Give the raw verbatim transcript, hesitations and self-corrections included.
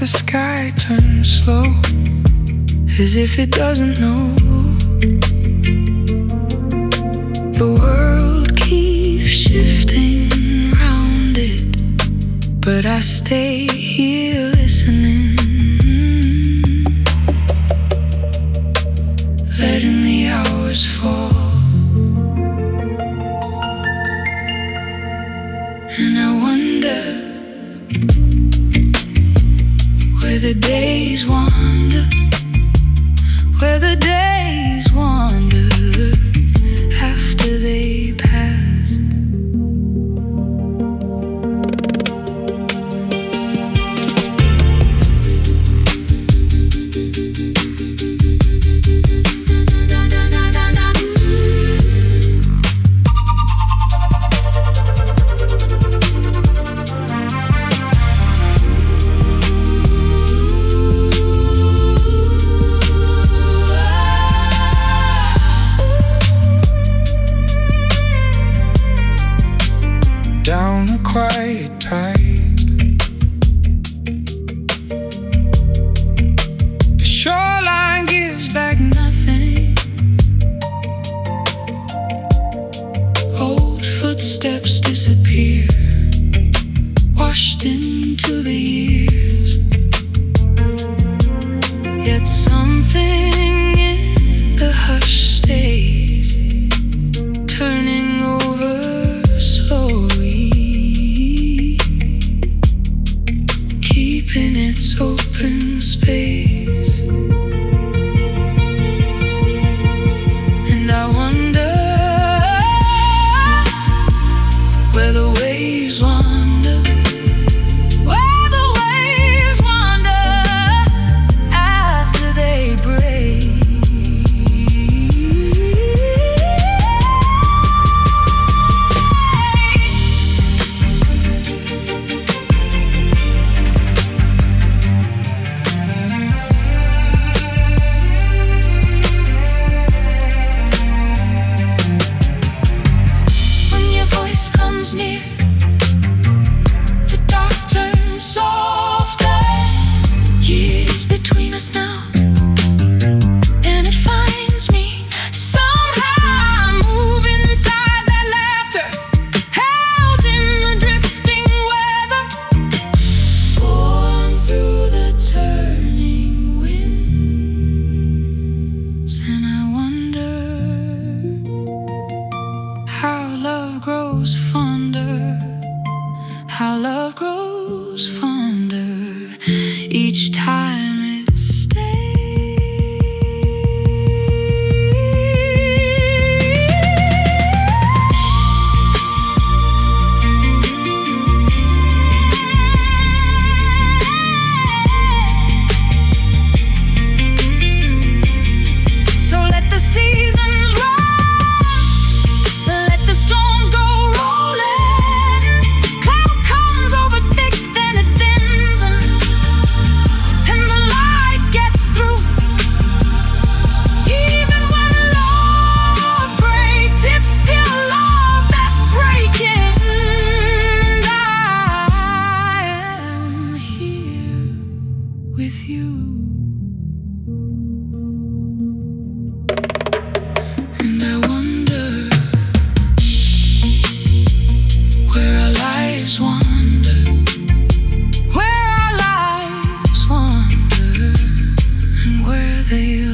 sky turns slow, as if it doesn't know. The world keeps shifting round it, but I stay here listening, letting the hours fall. And I wonder where the days wander, where the days wander after they pass. Down the quiet tide, the shoreline gives back nothing. Old footsteps disappear, washed into the years. Yet something in the hush stays, turning over slowly, keeping its open space. And I wonder where the waves wander, where the waves wander after they break. Near, the dark turns softer. Years between us now, and it finds me somehow moving inside that laughter, held in the drifting weather, born through the turning winds. And I wonder how love grows fonder, how love grows fonder each time it stays. So let the seasons run, let the storms go rolling. Cloud comes over thick, then it thins, and, and the light gets through. Even when love breaks, it's still love that's breaking. And I am here with you. And I wonder where our lives wander, where our lives wander, and where they